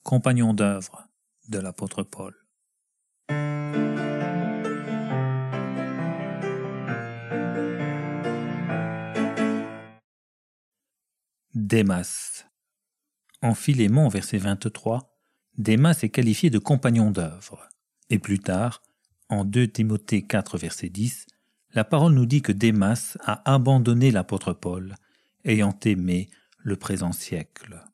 compagnon d'œuvre de l'apôtre Paul. Démas. En Philémon, verset 23, Démas est qualifié de compagnon d'œuvre. Et plus tard, en 2 Timothée 4, verset 10, la parole nous dit que Démas a abandonné l'apôtre Paul, ayant aimé le présent siècle.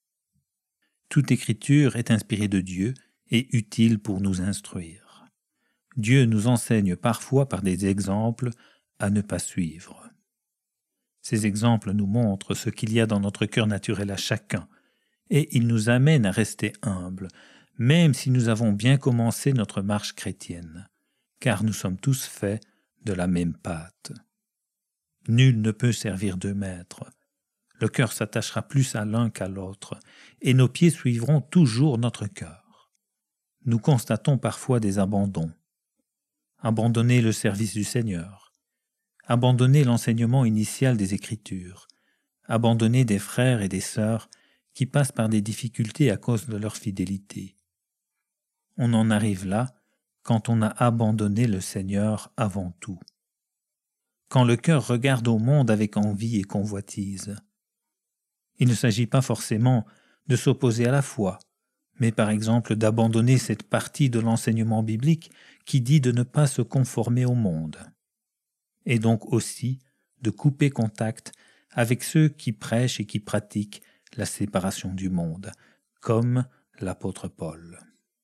Toute écriture est inspirée de Dieu et utile pour nous instruire. Dieu nous enseigne parfois par des exemples à ne pas suivre. Ces exemples nous montrent ce qu'il y a dans notre cœur naturel à chacun, et ils nous amènent à rester humbles, même si nous avons bien commencé notre marche chrétienne, car nous sommes tous faits de la même pâte. Nul ne peut servir deux maîtres. Le cœur s'attachera plus à l'un qu'à l'autre, et nos pieds suivront toujours notre cœur. Nous constatons parfois des abandons. Abandonner le service du Seigneur, abandonner l'enseignement initial des Écritures, abandonner des frères et des sœurs qui passent par des difficultés à cause de leur fidélité. On en arrive là quand on a abandonné le Seigneur avant tout. Quand le cœur regarde au monde avec envie et convoitise. Il ne s'agit pas forcément de s'opposer à la foi, mais par exemple d'abandonner cette partie de l'enseignement biblique qui dit de ne pas se conformer au monde, et donc aussi de couper contact avec ceux qui prêchent et qui pratiquent la séparation du monde, comme l'apôtre Paul.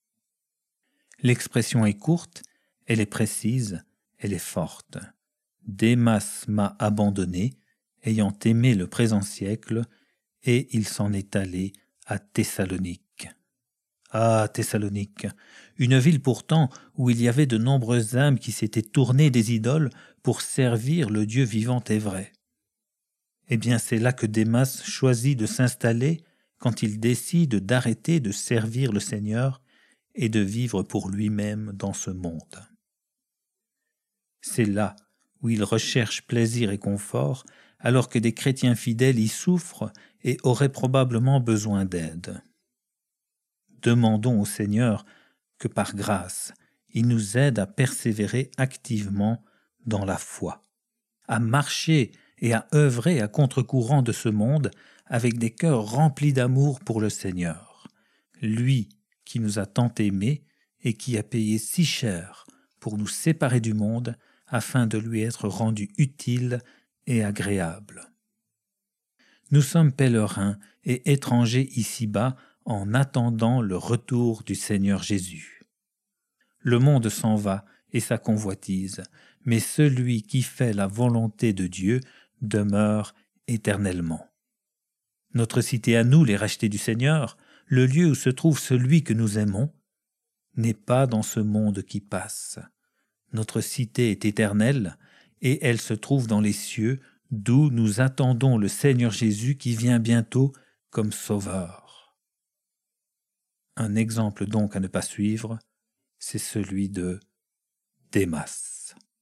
L'expression est courte, elle est précise, elle est forte. Démas m'a abandonné, ayant aimé le présent siècle, et il s'en est allé à Thessalonique. Ah, Thessalonique, une ville pourtant où il y avait de nombreuses âmes qui s'étaient tournées des idoles pour servir le Dieu vivant et vrai. Eh bien, c'est là que Démas choisit de s'installer quand il décide d'arrêter de servir le Seigneur et de vivre pour lui-même dans ce monde. C'est là où il recherche plaisir et confort, alors que des chrétiens fidèles y souffrent et auraient probablement besoin d'aide. Demandons au Seigneur que par grâce, il nous aide à persévérer activement dans la foi, à marcher et à œuvrer à contre-courant de ce monde avec des cœurs remplis d'amour pour le Seigneur, lui qui nous a tant aimés et qui a payé si cher pour nous séparer du monde afin de lui être rendu utile et agréable. Nous sommes pèlerins et étrangers ici-bas en attendant le retour du Seigneur Jésus. Le monde s'en va et sa convoitise, mais celui qui fait la volonté de Dieu demeure éternellement. Notre cité à nous, les rachetés du Seigneur, le lieu où se trouve celui que nous aimons, n'est pas dans ce monde qui passe. Notre cité est éternelle et elle se trouve dans les cieux, d'où nous attendons le Seigneur Jésus qui vient bientôt comme Sauveur. Un exemple donc à ne pas suivre, c'est celui de Démas.